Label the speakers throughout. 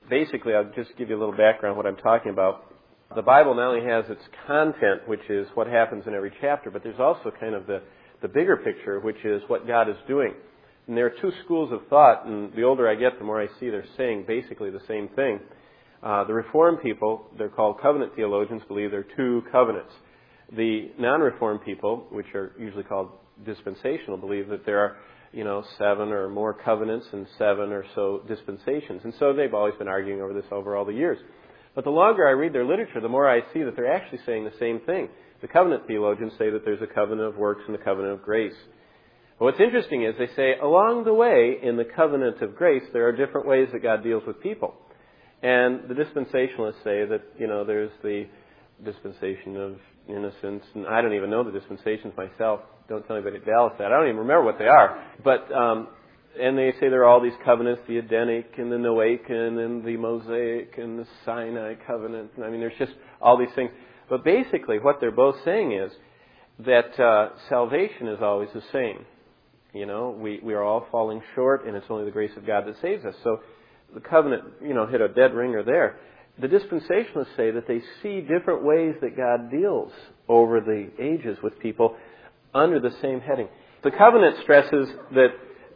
Speaker 1: basically, I'll just give you a little background on what I'm talking about. The Bible not only has its content, which is what happens in every chapter, but there's also kind of the bigger picture, which is what God is doing. And there are two schools of thought, and the older I get, the more I see they're saying basically the same thing. The Reformed people, they're called covenant theologians, believe there are two covenants. The non-Reformed people, which are usually called dispensational, believe that there are, 7 or more covenants and 7 or so dispensations. And so they've always been arguing over this over all the years. But the longer I read their literature, the more I see that they're actually saying the same thing. The covenant theologians say that there's a covenant of works and a covenant of grace. But what's interesting is they say along the way in the covenant of grace, there are different ways that God deals with people. And the dispensationalists say that, there's the dispensation of innocence, and I don't even know the dispensations myself. Don't tell anybody at Dallas that. I don't even remember what they are. But and they say there are all these covenants, the Edenic and the Noachian and the Mosaic and the Sinai covenant. And there's just all these things. But basically what they're both saying is that salvation is always the same. We are all falling short, and it's only the grace of God that saves us. So the covenant, hit a dead ringer there. The dispensationalists say that they see different ways that God deals over the ages with people under the same heading. The covenant stresses that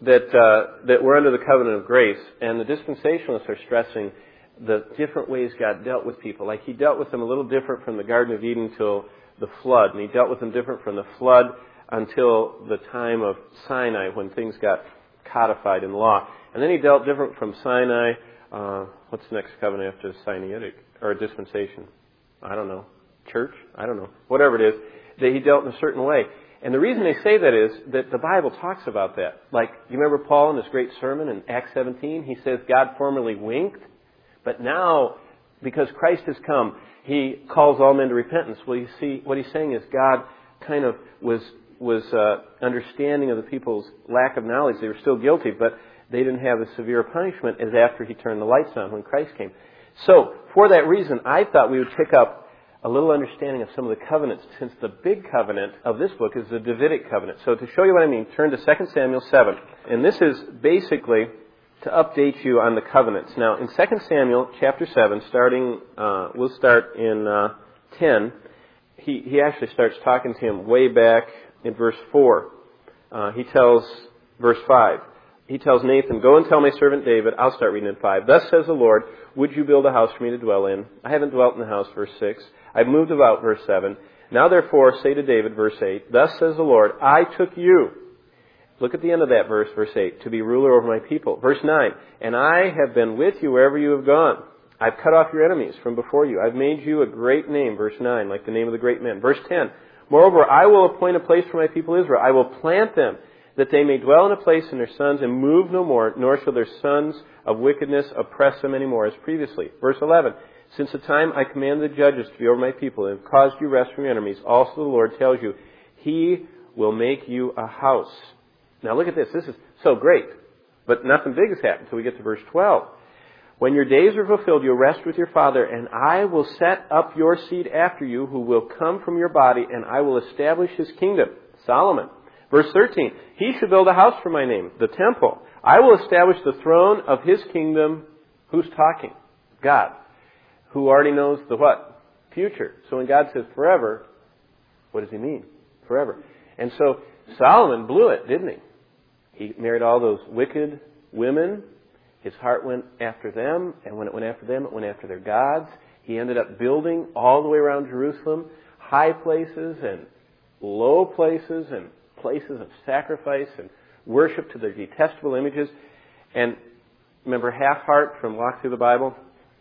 Speaker 1: we're under the covenant of grace, and the dispensationalists are stressing the different ways God dealt with people. Like He dealt with them a little different from the Garden of Eden till the flood, and He dealt with them different from the flood until the time of Sinai when things got codified in law. And then He dealt different from Sinai. What's the next covenant after Sinaitic or dispensation? I don't know. Church? I don't know. Whatever it is, that He dealt in a certain way. And the reason they say that is that the Bible talks about that. Like, you remember Paul in his great sermon in Acts 17? He says God formerly winked, but now, because Christ has come, He calls all men to repentance. Well, you see, what He's saying is God kind of was understanding of the people's lack of knowledge. They were still guilty, but they didn't have as severe a punishment as after He turned the lights on when Christ came. So, for that reason, I thought we would pick up a little understanding of some of the covenants, since the big covenant of this book is the Davidic covenant. So to show you what I mean, turn to 2 Samuel 7. And this is basically to update you on the covenants. Now, in 2 Samuel chapter 7, we'll start in 10, he actually starts talking to him way back in verse 4. He tells, verse 5, he tells Nathan, "Go and tell my servant David," I'll start reading in 5, "Thus says the Lord, would you build a house for me to dwell in? I haven't dwelt in the house," verse 6. "I've moved about," verse 7. "Now therefore say to David," verse 8, "Thus says the Lord, I took you," look at the end of that verse, verse 8, "to be ruler over my people." Verse 9, "And I have been with you wherever you have gone. I've cut off your enemies from before you. I've made you a great name," verse 9, like the name of the great men. Verse 10, "Moreover, I will appoint a place for my people Israel. I will plant them, that they may dwell in a place, and their sons, and move no more, nor shall their sons of wickedness oppress them any more as previously." Verse 11, "Since the time I commanded the judges to be over my people, and have caused you rest from your enemies, also the Lord tells you, He will make you a house." Now look at this. This is so great. But nothing big has happened until we get to verse 12. "When your days are fulfilled, you'll rest with your father, and I will set up your seed after you, who will come from your body, and I will establish his kingdom." Solomon. Verse 13, "He shall build a house for my name, the temple. I will establish the throne of his kingdom." Who's talking? God. Who already knows the what? Future. So when God says forever, what does He mean? Forever. And so Solomon blew it, didn't he? He married all those wicked women. His heart went after them, and when it went after them, it went after their gods. He ended up building all the way around Jerusalem high places and low places and places of sacrifice and worship to their detestable images. And remember Half-Heart from Walk Through the Bible?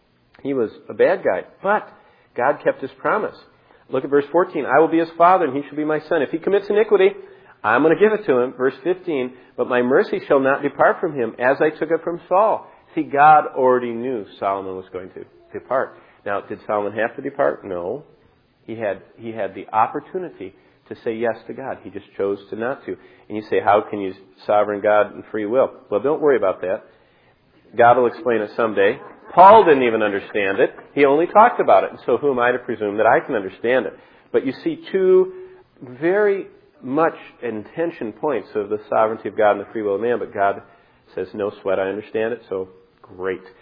Speaker 1: He was a bad guy, but God kept His promise. Look at verse 14. "I will be his father, and he shall be my son. If he commits iniquity, I'm going to give it to him." Verse 15, "But my mercy shall not depart from him, as I took it from Saul." See, God already knew Solomon was going to depart. Now, did Solomon have to depart? No. He had the opportunity to say yes to God. He just chose to not to. And you say, how can you sovereign God and free will? Well, don't worry about that. God will explain it someday. Paul didn't even understand it. He only talked about it. And so who am I to presume that I can understand it? But you see two very much intention points of the sovereignty of God and the free will of man. But God says, no sweat, I understand it. So great.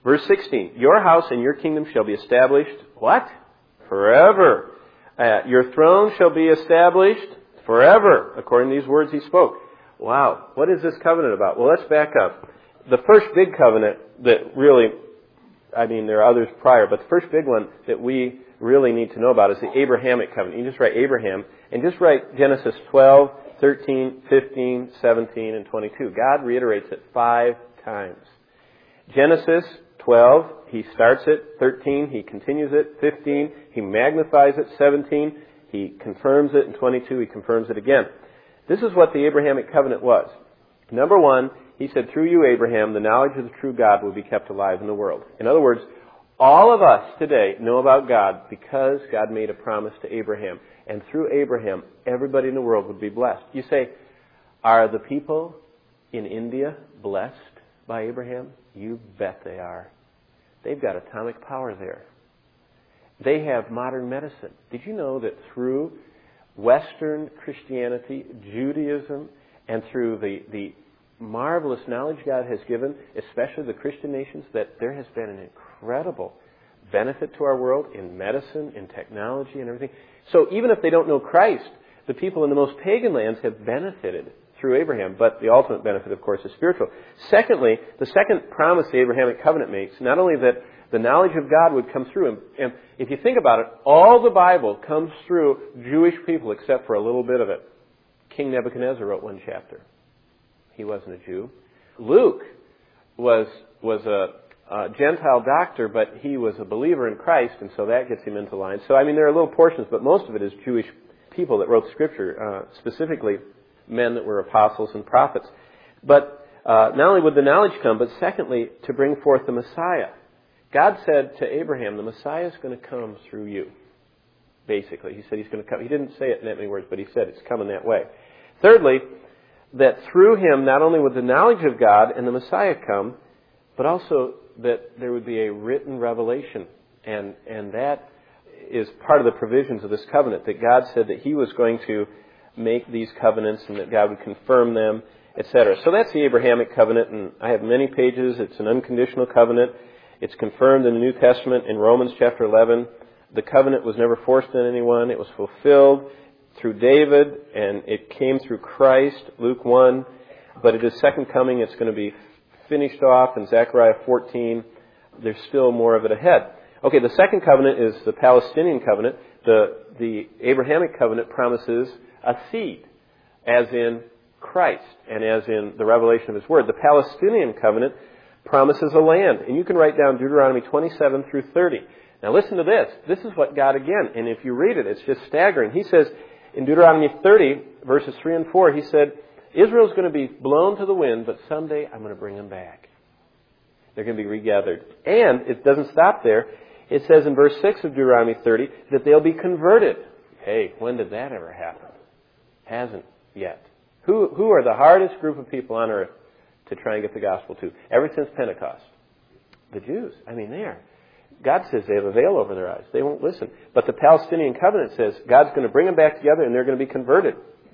Speaker 1: Verse 16, your house and your kingdom shall be established, what? Forever. Your throne shall be established forever, according to these words he spoke. Wow, what is this covenant about? Well, let's back up. The first big covenant that really, there are others prior, but the first big one that we really need to know about is the Abrahamic covenant. You just write Abraham, and just write Genesis 12, 13, 15, 17, and 22. God reiterates it 5 times. Genesis 12, he starts it. 13, he continues it. 15, he magnifies it. 17, he confirms it. And 22, he confirms it again. This is what the Abrahamic covenant was. Number 1, he said, through you, Abraham, the knowledge of the true God will be kept alive in the world. In other words, all of us today know about God because God made a promise to Abraham. And through Abraham, everybody in the world would be blessed. You say, are the people in India blessed by Abraham? You bet they are. They've got atomic power there. They have modern medicine. Did you know that through Western Christianity, Judaism, and through the marvelous knowledge God has given, especially the Christian nations, that there has been an incredible benefit to our world in medicine, in technology, and everything. So even if they don't know Christ, the people in the most pagan lands have benefited through Abraham, but the ultimate benefit, of course, is spiritual. Secondly, the second promise the Abrahamic covenant makes, not only that the knowledge of God would come through him, and if you think about it, all the Bible comes through Jewish people except for a little bit of it. King Nebuchadnezzar wrote 1 chapter. He wasn't a Jew. Luke was a Gentile doctor, but he was a believer in Christ, and so that gets him into line. So, there are little portions, but most of it is Jewish people that wrote Scripture, specifically men that were apostles and prophets. But not only would the knowledge come, but secondly, to bring forth the Messiah. God said to Abraham, the Messiah is going to come through you. Basically, he said he's going to come. He didn't say it in that many words, but he said it's coming that way. Thirdly, that through him, not only would the knowledge of God and the Messiah come, but also that there would be a written revelation. And that is part of the provisions of this covenant, that God said that he was going to make these covenants and that God would confirm them, etc. So that's the Abrahamic covenant, and I have many pages. It's an unconditional covenant. It's confirmed in the New Testament in Romans chapter 11. The covenant was never forced on anyone. It was fulfilled through David, and it came through Christ, Luke 1. But at his second coming, it's going to be finished off in Zechariah 14. There's still more of it ahead. Okay, the second covenant is the Palestinian covenant. The Abrahamic covenant promises a seed, as in Christ, and as in the revelation of his word. The Palestinian covenant promises a land. And you can write down Deuteronomy 27 through 30. Now listen to this. This is what God again, and if you read it, it's just staggering. He says in Deuteronomy 30, verses 3 and 4, he said, Israel's going to be blown to the wind, but someday I'm going to bring them back. They're going to be regathered. And it doesn't stop there. It says in verse 6 of Deuteronomy 30 that they'll be converted. Hey, when did that ever happen? Hasn't yet. Who are the hardest group of people on earth to try and get the gospel to? Ever since Pentecost. The Jews. They are. God says they have a veil over their eyes. They won't listen. But the Palestinian covenant says God's going to bring them back together and they're going to be converted.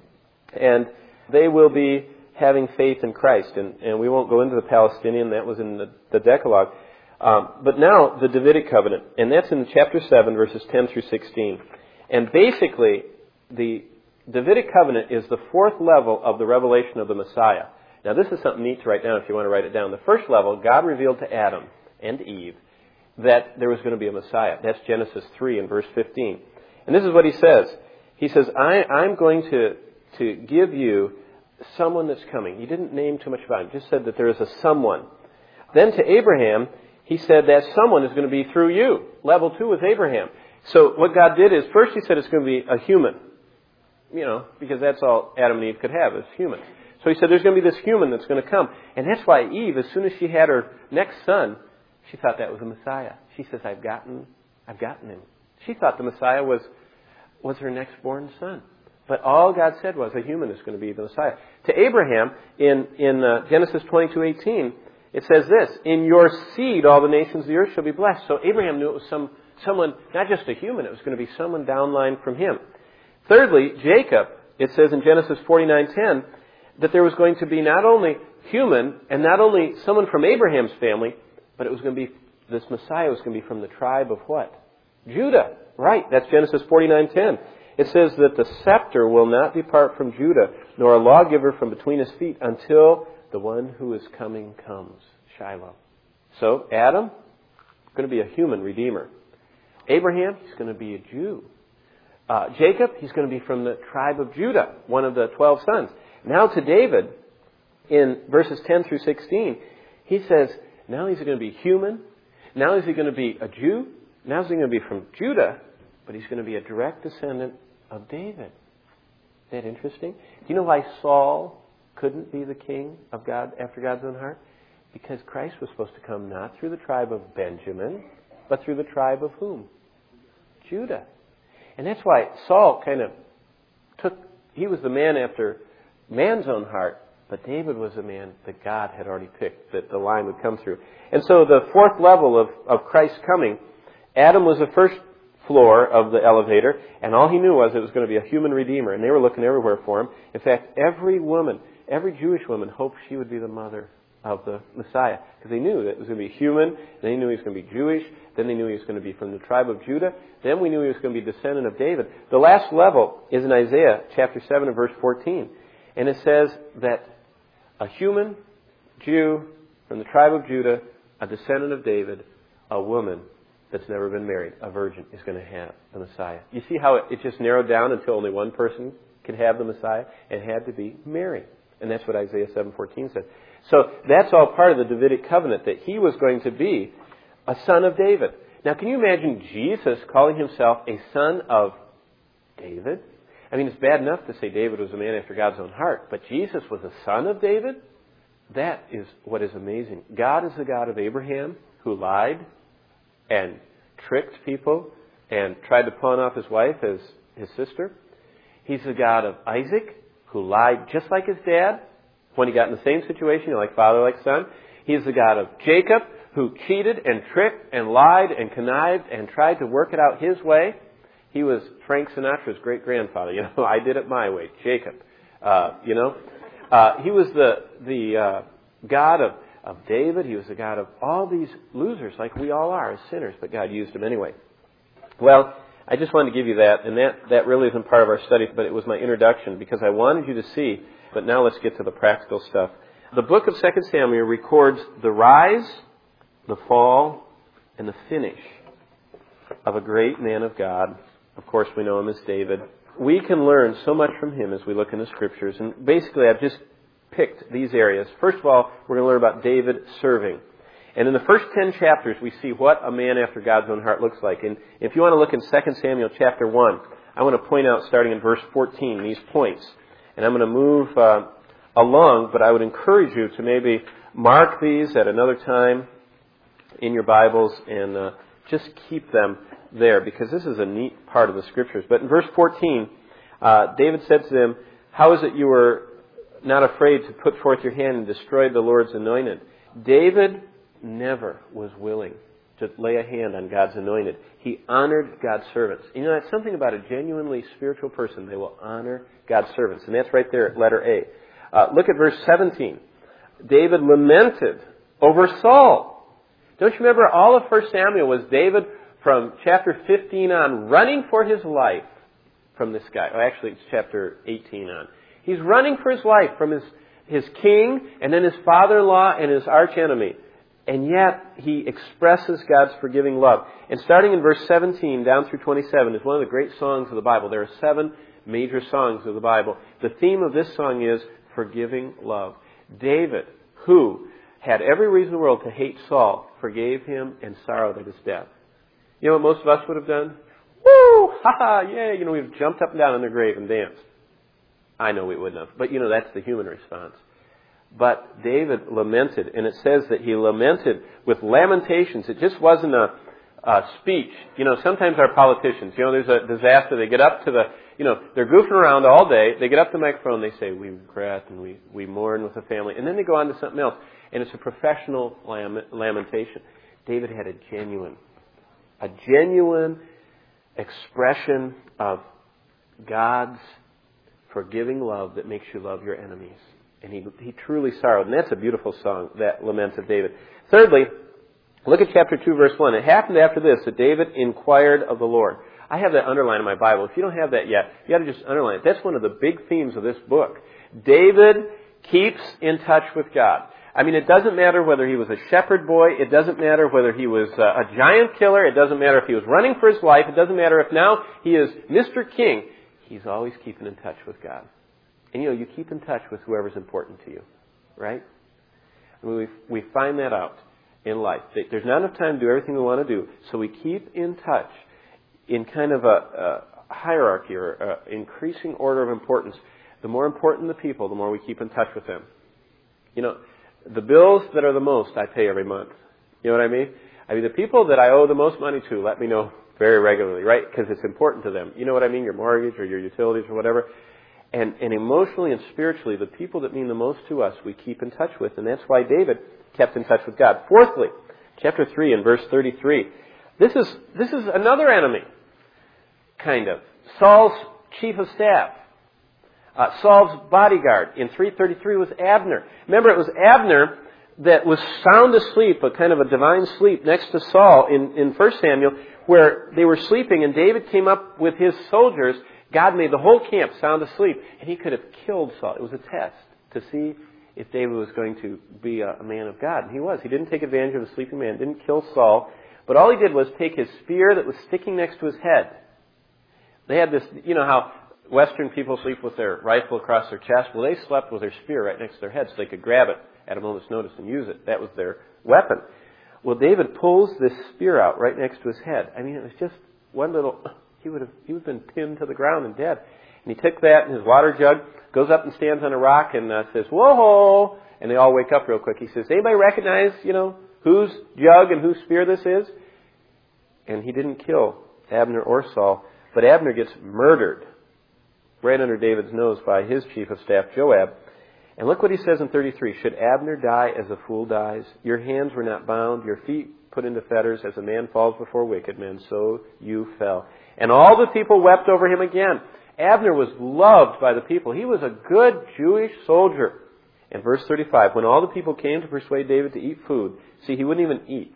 Speaker 1: And they will be having faith in Christ. And we won't go into the Palestinian. That was in the Decalogue. But now the Davidic covenant. And that's in chapter 7, verses 10 through 16. And basically, the Davidic covenant is the fourth level of the revelation of the Messiah. Now, this is something neat to write down if you want to write it down. The first level, God revealed to Adam and Eve that there was going to be a Messiah. That's Genesis 3 and verse 15. And this is what he says. He says, I'm going to give you someone that's coming. He didn't name too much about him. He just said that there is a someone. Then to Abraham, he said that someone is going to be through you. Level 2 was Abraham. So what God did is, first he said it's going to be a human. Because that's all Adam and Eve could have, is humans. So he said there's going to be this human that's going to come. And that's why Eve, as soon as she had her next son, she thought that was the Messiah. She says, I've gotten him. She thought the Messiah was her next born son. But all God said was a human is going to be the Messiah. To Abraham, in Genesis 22:18, it says this, in your seed all the nations of the earth shall be blessed. So Abraham knew it was someone, not just a human, it was going to be someone downline from him. Thirdly, Jacob, it says in Genesis 49:10, that there was going to be not only human and not only someone from Abraham's family, but it was going to be this Messiah was going to be from the tribe of what? Judah. Right, that's Genesis 49:10. It says that the scepter will not depart from Judah, nor a lawgiver from between his feet until the one who is coming comes. Shiloh. So, Adam, going to be a human redeemer. Abraham, he's going to be a Jew. Jacob, he's going to be from the tribe of Judah, one of the 12 sons. Now to David, in verses 10 through 16, he says, now he's going to be human. Now is he going to be a Jew. Now he's going to be from Judah, but he's going to be a direct descendant of David. Isn't that interesting? Do you know why Saul couldn't be the king of God after God's own heart? Because Christ was supposed to come not through the tribe of Benjamin, but through the tribe of whom? Judah. And that's why Saul he was the man after man's own heart, but David was the man that God had already picked, that the line would come through. And so the fourth level of Christ's coming, Adam was the first floor of the elevator, and all he knew was it was going to be a human redeemer, and they were looking everywhere for him. In fact, every Jewish woman hoped she would be the mother of the Messiah, because they knew that it was going to be human, then they knew he was going to be Jewish, then they knew he was going to be from the tribe of Judah, then we knew he was going to be a descendant of David. The last level is in Isaiah chapter 7 and verse 14, and it says that a human Jew from the tribe of Judah, a descendant of David, a woman that's never been married, a virgin, is going to have the Messiah. You see how it just narrowed down until only one person could have the Messiah? It had to be Mary. And that's what Isaiah 7:14 says. So that's all part of the Davidic covenant, that he was going to be a son of David. Now, can you imagine Jesus calling himself a son of David? I mean, it's bad enough to say David was a man after God's own heart, but Jesus was a son of David? That is what is amazing. God is the God of Abraham, who lied and tricked people and tried to pawn off his wife as his sister. He's the God of Isaac, who lied just like his dad when he got in the same situation, like father, like son. He's the God of Jacob, who cheated and tricked and lied and connived and tried to work it out his way. He was Frank Sinatra's great-grandfather. I did it my way, Jacob. He was the God of David. He was the God of all these losers, like we all are as sinners, but God used him anyway. Well, I just wanted to give you that, and that really isn't part of our study, but it was my introduction because I wanted you to see. But now let's get to the practical stuff. The book of 2 Samuel records the rise, the fall, and the finish of a great man of God. Of course, we know him as David. We can learn so much from him as we look in the Scriptures. And basically, I've just picked these areas. First of all, we're going to learn about David serving. And in the first 10 chapters, we see what a man after God's own heart looks like. And if you want to look in 2 Samuel chapter 1, I want to point out, starting in verse 14, these points. And I'm going to move along, but I would encourage you to maybe mark these at another time in your Bibles and just keep them there, because this is a neat part of the Scriptures. But in verse 14, David said to them, "How is it you were not afraid to put forth your hand and destroy the Lord's anointed?" David never was willing to lay a hand on God's anointed. He honored God's servants. That's something about a genuinely spiritual person. They will honor God's servants. And that's right there at letter A. Look at verse 17. David lamented over Saul. Don't you remember all of 1 Samuel was David from chapter 15 on running for his life from this guy. Actually, it's chapter 18 on. He's running for his life from his king and then his father-in-law and his archenemy. And yet, he expresses God's forgiving love. And starting in verse 17 down through 27 is one of the great songs of the Bible. There are 7 major songs of the Bible. The theme of this song is forgiving love. David, who had every reason in the world to hate Saul, forgave him and sorrowed at his death. You know what most of us would have done? Woo! Ha-ha! Yay! We've jumped up and down in their grave and danced. I know we wouldn't have. But, that's the human response. But David lamented, and it says that he lamented with lamentations. It just wasn't a speech. Sometimes our politicians, there's a disaster. They get up to they're goofing around all day. They get up to the microphone, they say, "We regret and we mourn with the family." And then they go on to something else. And it's a professional lamentation. David had a genuine expression of God's forgiving love that makes you love your enemies. And he truly sorrowed. And that's a beautiful song, that lament of David. Thirdly, Look at chapter 2, verse 1. It happened after this that David inquired of the Lord. I have that underlined in my Bible. If you don't have that yet, you got to just underline it. That's one of the big themes of this book. David keeps in touch with God. I mean, it doesn't matter whether he was a shepherd boy. It doesn't matter whether he was a giant killer. It doesn't matter if he was running for his life. It doesn't matter if now he is Mr. King. He's always keeping in touch with God. And you keep in touch with whoever's important to you, right? I mean, we find that out in life. There's not enough time to do everything we want to do, so we keep in touch in kind of a hierarchy or increasing order of importance. The more important the people, the more we keep in touch with them. The bills that are the most, I pay every month. You know what I mean? I mean, the people that I owe the most money to, let me know very regularly, right? Because it's important to them. You know what I mean? Your mortgage or your utilities or whatever. And emotionally and spiritually, the people that mean the most to us, we keep in touch with. And that's why David kept in touch with God. Fourthly, chapter 3 and verse 33. This is another enemy, kind of. Saul's chief of staff. Saul's bodyguard in 333 was Abner. Remember, it was Abner that was sound asleep, a kind of a divine sleep, next to Saul in 1 Samuel, where they were sleeping, and David came up with his soldiers. God made the whole camp sound asleep, and he could have killed Saul. It was a test to see if David was going to be a man of God. And he was. He didn't take advantage of a sleeping man, didn't kill Saul, but all he did was take his spear that was sticking next to his head. They had this, how Western people sleep with their rifle across their chest. Well, they slept with their spear right next to their head so they could grab it at a moment's notice and use it. That was their weapon. Well, David pulls this spear out right next to his head. I mean, it was just one little... He would have been pinned to the ground and dead. And he took that in his water jug, goes up and stands on a rock and says, "Whoa!" And they all wake up real quick. He says, "Anybody recognize, whose jug and whose spear this is?" And he didn't kill Abner or Saul, but Abner gets murdered right under David's nose by his chief of staff, Joab. And look what he says in 33. "Should Abner die as a fool dies? Your hands were not bound, your feet put into fetters, as a man falls before wicked men, so you fell. And all the people wept over him again." Abner was loved by the people. He was a good Jewish soldier. And verse 35, "When all the people came to persuade David to eat food," see, he wouldn't even eat.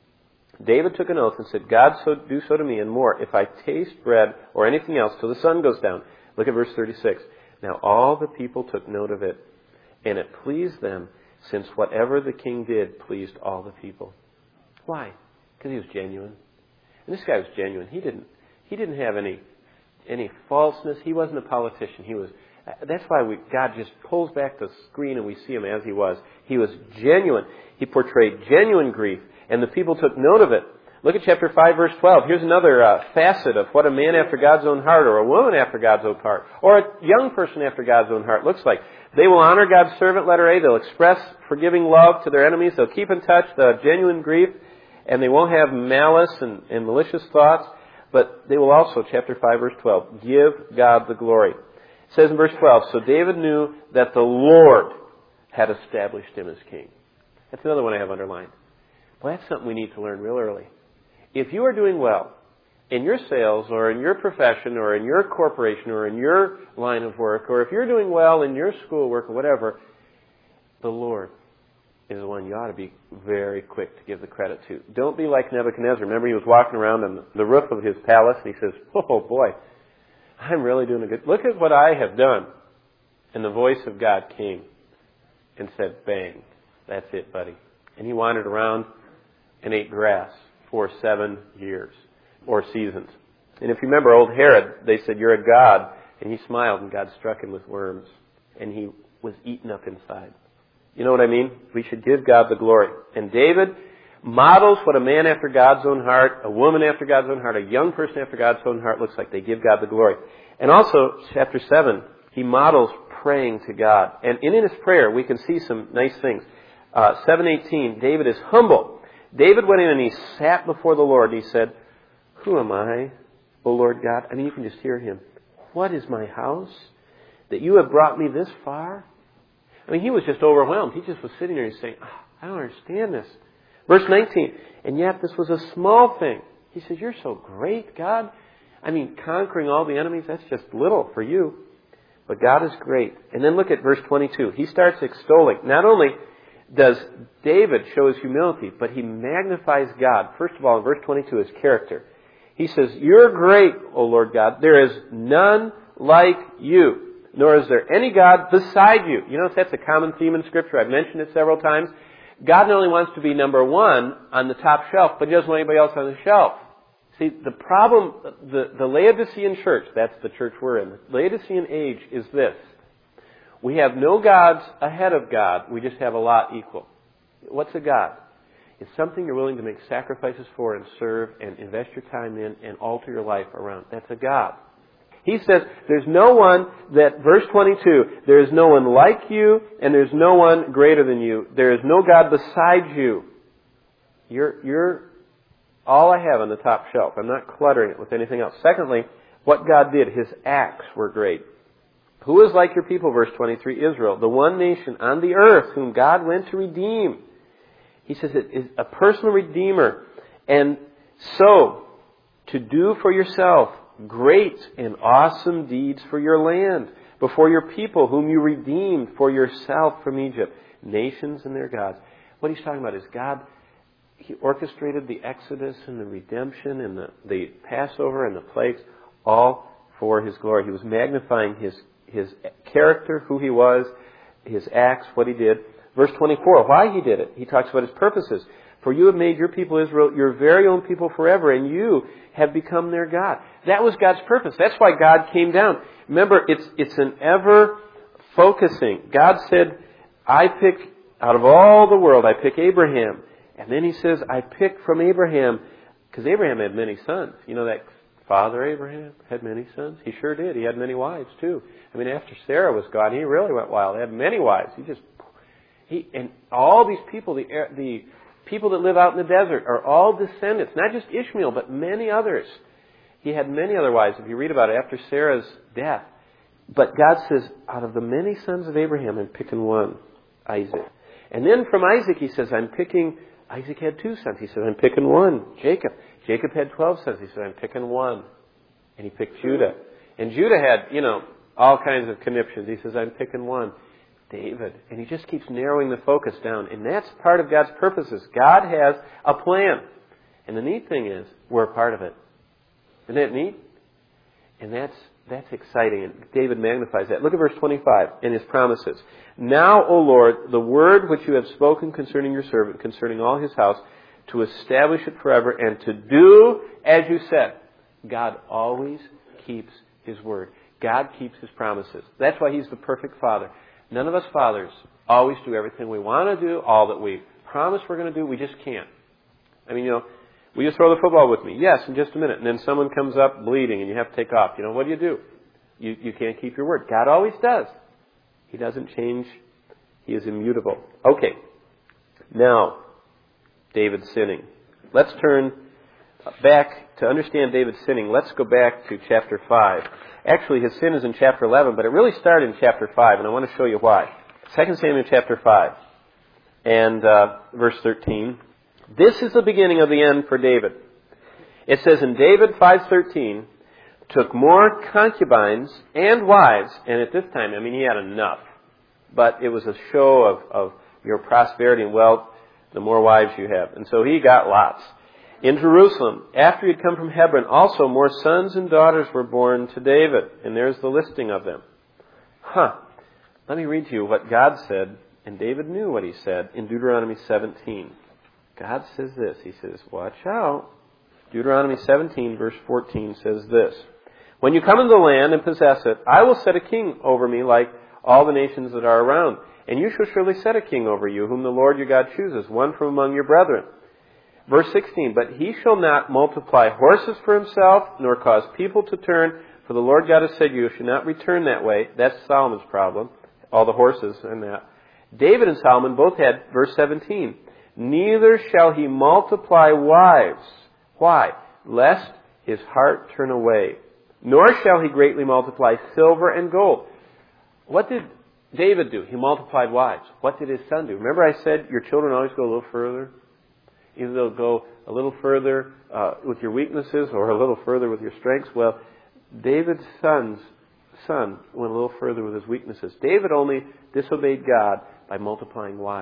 Speaker 1: "David took an oath and said, 'God do so to me and more if I taste bread or anything else till the sun goes down.'" Look at verse 36. "Now all the people took note of it, and it pleased them, since whatever the king did pleased all the people." Why? Because he was genuine. And this guy was genuine. He didn't have any falseness. He wasn't a politician. That's why God just pulls back the screen and we see him as he was. He was genuine. He portrayed genuine grief, and the people took note of it. Look at chapter 5, verse 12. Here's another facet of what a man after God's own heart, or a woman after God's own heart, or a young person after God's own heart looks like. They will honor God's servant, letter A. They'll express forgiving love to their enemies. They'll keep in touch the genuine grief, and they won't have malice and malicious thoughts. But they will also, chapter 5, verse 12, give God the glory. It says in verse 12, "So David knew that the Lord had established him as king." That's another one I have underlined. Well, that's something we need to learn real early. If you are doing well in your sales or in your profession or in your corporation or in your line of work, or if you're doing well in your schoolwork or whatever, the Lord is the one you ought to be very quick to give the credit to. Don't be like Nebuchadnezzar. Remember, he was walking around on the roof of his palace, and he says, "Oh boy, I'm really doing a good... Look at what I have done." And the voice of God came and said, "Bang, that's it, buddy." And he wandered around and ate grass for 7 years, or seasons. And if you remember old Herod, they said, "You're a god." And he smiled, and God struck him with worms. And he was eaten up inside. You know what I mean? We should give God the glory. And David models what a man after God's own heart, a woman after God's own heart, a young person after God's own heart looks like. They give God the glory. And also, chapter 7, he models praying to God. And in his prayer, we can see some nice things. 7:18, David is humble. David went in and he sat before the Lord and he said, "Who am I, O Lord God?" I mean, you can just hear him. "What is my house that you have brought me this far?" I mean, he was just overwhelmed. He just was sitting there and saying, "I don't understand this." Verse 19, "And yet this was a small thing." He says, "You're so great, God. I mean, conquering all the enemies, that's just little for you. But God is great." And then look at verse 22. He starts extolling not only does David show his humility, but he magnifies God. First of all, in verse 22, his character. He says, "You're great, O Lord God. There is none like you, nor is there any God beside you." You notice that's a common theme in Scripture. I've mentioned it several times. God not only wants to be number one on the top shelf, but He doesn't want anybody else on the shelf. See, the problem, the Laodicean church, that's the church we're in, the Laodicean age is this. We have no gods ahead of God. We just have a lot equal. What's a God? It's something you're willing to make sacrifices for and serve and invest your time in and alter your life around. That's a God. He says, there's no one that, verse 22, there is no one like you and there's no one greater than you. There is no God beside you. You're all I have on the top shelf. I'm not cluttering it with anything else. Secondly, what God did, His acts were great. Who is like your people, verse 23, Israel, the one nation on the earth whom God went to redeem. He says it is a personal redeemer. And so, to do for yourself great and awesome deeds for your land, before your people whom you redeemed for yourself from Egypt, nations and their gods. What he's talking about is God, He orchestrated the Exodus and the redemption and the Passover and the plagues, all for His glory. He was magnifying His character, who He was, His acts, what He did. Verse 24, why He did it. He talks about His purposes. For you have made your people Israel your very own people forever, and you have become their God. That was God's purpose. That's why God came down. Remember, it's an ever-focusing. God said, I pick, out of all the world, I pick Abraham. And then He says, I pick from Abraham, because Abraham had many sons. You know that Father Abraham had many sons? He sure did. He had many wives, too. I mean, after Sarah was gone, he really went wild. He had many wives. And all these people, the people that live out in the desert, are all descendants. Not just Ishmael, but many others. He had many other wives, if you read about it, after Sarah's death. But God says, out of the many sons of Abraham, I'm picking one, Isaac. And then from Isaac, He says, Isaac had two sons. He said, I'm picking one, Jacob. Jacob had 12 sons. He said, I'm picking one. And He picked Judah. And Judah had, all kinds of conniptions. He says, I'm picking one, David. And He just keeps narrowing the focus down. And that's part of God's purposes. God has a plan. And the neat thing is, we're a part of it. Isn't that neat? And that's exciting. And David magnifies that. Look at verse 25 in his promises. Now, O Lord, the word which you have spoken concerning your servant, concerning all his house, to establish it forever and to do as you said. God always keeps His word. God keeps His promises. That's why He's the perfect Father. None of us fathers always do everything we want to do, all that we promise we're going to do. We just can't. I mean, will you throw the football with me? Yes, in just a minute. And then someone comes up bleeding and you have to take off. What do? You can't keep your word. God always does. He doesn't change. He is immutable. Okay. Now, David's sinning. Let's turn back to understand David's sinning. Let's go back to chapter 5. Actually, his sin is in chapter 11, but it really started in chapter 5, and I want to show you why. 2 Samuel chapter 5 and verse 13. This is the beginning of the end for David. It says in David 5:13, took more concubines and wives, and at this time, he had enough. But it was a show of your prosperity and wealth, the more wives you have. And so he got lots. In Jerusalem, after he had come from Hebron, also more sons and daughters were born to David. And there's the listing of them. Let me read to you what God said, and David knew what He said in Deuteronomy 17. God says this. He says, watch out. Deuteronomy 17, verse 14 says this. When you come into the land and possess it, I will set a king over me like all the nations that are around. And you shall surely set a king over you, whom the Lord your God chooses, one from among your brethren. Verse 16, but he shall not multiply horses for himself, nor cause people to turn, for the Lord God has said you should not return that way. That's Solomon's problem, all the horses and that. David and Solomon both had, verse 17, neither shall he multiply wives. Why? Lest his heart turn away. Nor shall he greatly multiply silver and gold. What did David do? He multiplied wives. What did his son do? Remember I said your children always go a little further? Either they'll go a little further with your weaknesses or a little further with your strengths. Well, David's son went a little further with his weaknesses. David only disobeyed God by multiplying wives.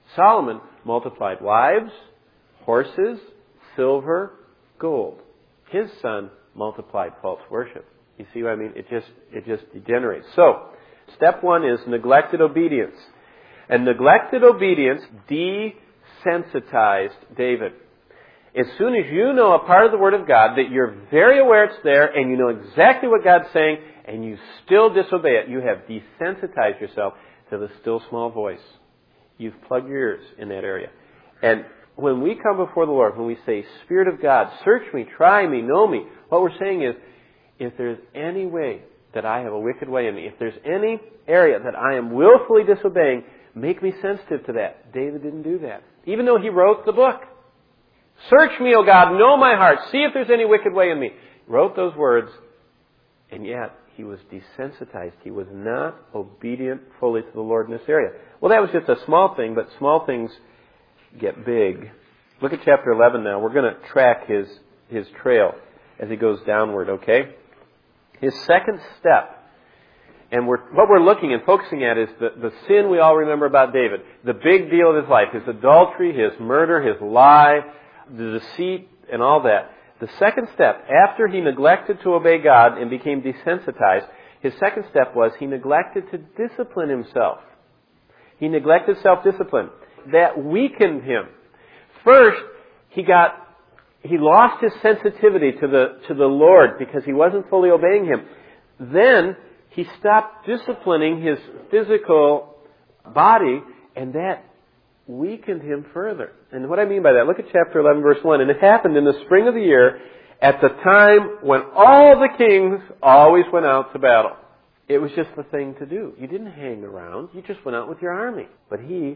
Speaker 1: Solomon multiplied wives, horses, silver, gold. His son multiplied false worship. You see what I mean? It just degenerates. So, step one is neglected obedience. And neglected obedience desensitized David. As soon as you know a part of the Word of God that you're very aware it's there and you know exactly what God's saying and you still disobey it, you have desensitized yourself to the still small voice. You've plugged your ears in that area. And when we come before the Lord, when we say, Spirit of God, search me, try me, know me, what we're saying is, if there's any way that I have a wicked way in me, if there's any area that I am willfully disobeying, make me sensitive to that. David didn't do that. Even though he wrote the book. Search me, O God, know my heart, see if there's any wicked way in me. He wrote those words, and yet he was desensitized. He was not obedient fully to the Lord in this area. Well, that was just a small thing, but small things get big. Look at chapter 11 now. We're going to track his trail as he goes downward, okay? His second step, and what we're looking and focusing at is the sin we all remember about David. The big deal of his life, his adultery, his murder, his lie, the deceit, and all that. The second step, after he neglected to obey God and became desensitized, his second step was he neglected to discipline himself. He neglected self-discipline. That weakened him. First, he lost his sensitivity to the Lord because he wasn't fully obeying Him. Then he stopped disciplining his physical body, and that weakened him further. And what I mean by that, look at chapter 11, verse 1. And it happened in the spring of the year, at the time when all the kings always went out to battle. It was just the thing to do. You didn't hang around. You just went out with your army. But he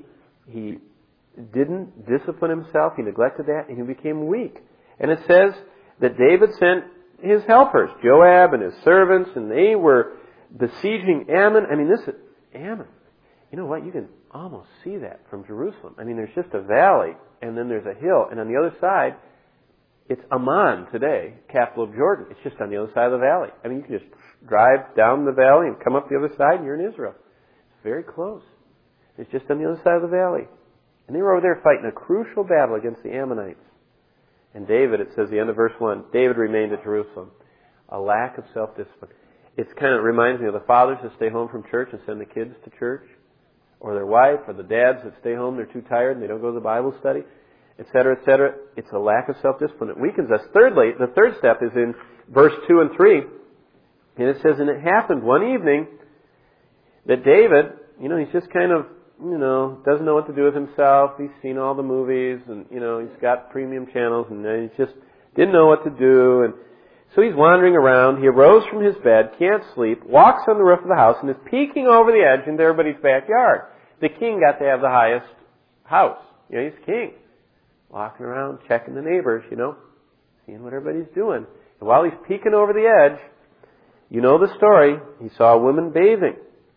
Speaker 1: didn't discipline himself. He neglected that, and he became weak. And it says that David sent his helpers, Joab and his servants, and they were besieging Ammon. I mean, this is Ammon. You know what? You can almost see that from Jerusalem. I mean, there's just a valley, and then there's a hill, and on the other side, it's Amman today, capital of Jordan. It's just on the other side of the valley. I mean, you can just drive down the valley and come up the other side, and you're in Israel. It's very close. It's just on the other side of the valley. And they were over there fighting a crucial battle against the Ammonites. And David, it says, the end of verse 1, David remained at Jerusalem. A lack of self-discipline. It kind of reminds me of the fathers that stay home from church and send the kids to church. Or their wife, or the dads that stay home, they're too tired and they don't go to the Bible study, etc., etc. It's a lack of self-discipline. It weakens us. Thirdly, the third step is in verse 2 and 3. And it says, and it happened one evening that David, he's just kind of, doesn't know what to do with himself. He's seen all the movies and, he's got premium channels and he just didn't know what to do. And so he's wandering around. He arose from his bed, can't sleep, walks on the roof of the house and is peeking over the edge into everybody's backyard. The king got to have the highest house. He's king. Walking around, checking the neighbors, seeing what everybody's doing. And while he's peeking over the edge, you know the story, he saw a woman bathing.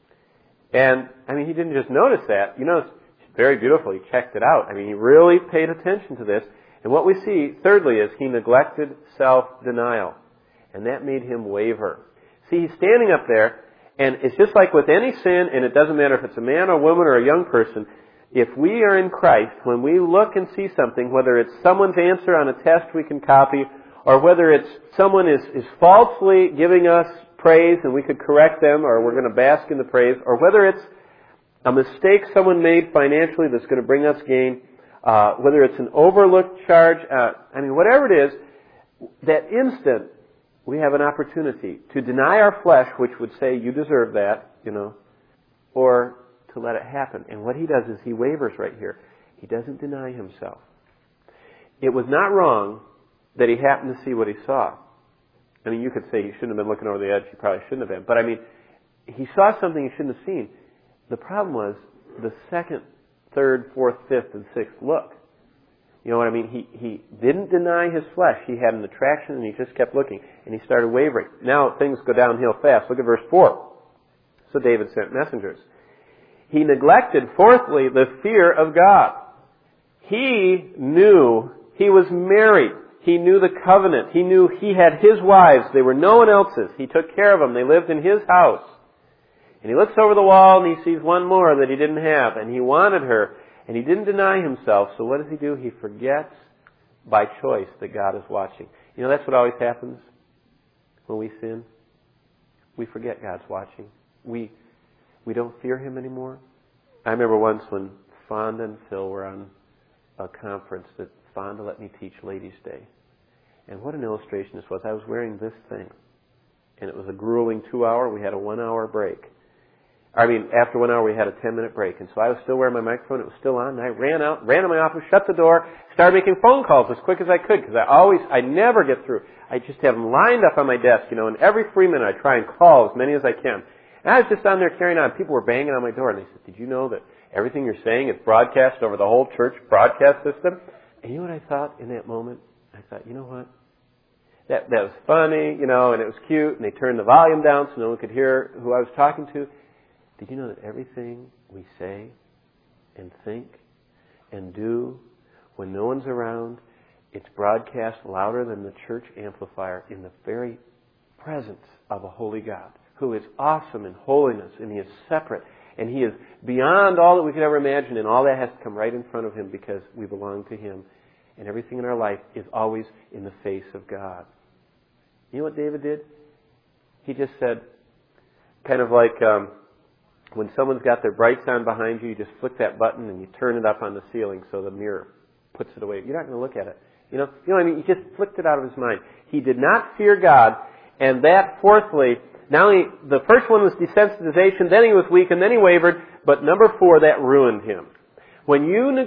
Speaker 1: And, he didn't just notice that. It's very beautiful. He checked it out. He really paid attention to this. And what we see, thirdly, is he neglected self-denial. And that made him waver. See, he's standing up there, and it's just like with any sin, and it doesn't matter if it's a man or a woman or a young person, if we are in Christ, when we look and see something, whether it's someone's answer on a test we can copy, or whether it's someone is falsely giving us praise and we could correct them, or we're going to bask in the praise, or whether it's a mistake someone made financially that's going to bring us gain, whether it's an overlooked charge, whatever it is, that instant we have an opportunity to deny our flesh, which would say, you deserve that, or to let it happen. And what he does is he wavers right here. He doesn't deny himself. It was not wrong that he happened to see what he saw. You could say he shouldn't have been looking over the edge. He probably shouldn't have been. But he saw something he shouldn't have seen. The problem was the second, third, fourth, fifth, and sixth look. You know what I mean? He didn't deny his flesh. He had an attraction and he just kept looking. And he started wavering. Now things go downhill fast. Look at verse 4. So David sent messengers. He neglected, fourthly, the fear of God. He knew he was married. He knew the covenant. He knew he had his wives. They were no one else's. He took care of them. They lived in his house. And he looks over the wall and he sees one more that he didn't have. And he wanted her. And he didn't deny himself, so what does he do? He forgets by choice that God is watching. You know, that's what always happens when we sin. We forget God's watching. We don't fear Him anymore. I remember once when Fonda and Phil were on a conference that Fonda let me teach Ladies' Day. And what an illustration this was. I was wearing this thing. And it was a grueling 2-hour. We had a 1-hour break. After 1 hour we had a 10-minute break. And so I was still wearing my microphone. It was still on. And I ran out, ran to my office, shut the door, started making phone calls as quick as I could because I never get through. I just have them lined up on my desk, and every 3 minutes I try and call as many as I can. And I was just on there carrying on. People were banging on my door and they said, "Did you know that everything you're saying is broadcast over the whole church broadcast system?" And you know what I thought in that moment? I thought, you know what? That was funny, and it was cute, and they turned the volume down so no one could hear who I was talking to. Did you know that everything we say and think and do when no one's around, it's broadcast louder than the church amplifier in the very presence of a holy God who is awesome in holiness, and He is separate, and He is beyond all that we could ever imagine, and all that has to come right in front of Him because we belong to Him, and everything in our life is always in the face of God. You know what David did? He just said, kind of like when someone's got their brights on behind you, you just flick that button and you turn it up on the ceiling so the mirror puts it away. You're not going to look at it. You know what I mean? He just flicked it out of his mind. He did not fear God, and that, fourthly, not only the first one was desensitization, then he was weak, and then he wavered, but number 4, that ruined him. When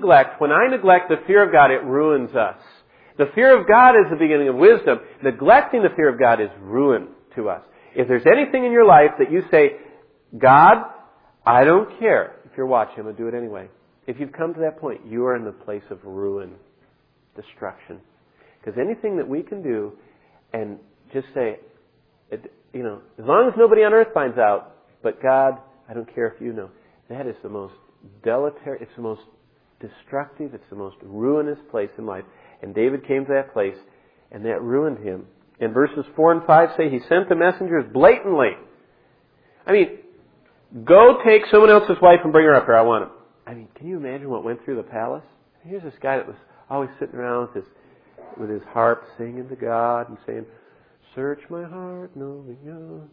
Speaker 1: I neglect the fear of God, it ruins us. The fear of God is the beginning of wisdom. Neglecting the fear of God is ruin to us. If there's anything in your life that you say, "God, I don't care if you're watching, I'm going to do it anyway." If you've come to that point, you are in the place of ruin, destruction. Because anything that we can do and just say, as long as nobody on earth finds out, but God, I don't care if you know, that is the most deleterious, it's the most destructive, it's the most ruinous place in life. And David came to that place, and that ruined him. And verses 4 and 5 say he sent the messengers blatantly. Go take someone else's wife and bring her up here. I want him. Can you imagine what went through the palace? Here's this guy that was always sitting around with his harp singing to God and saying, "Search my heart, knowing you."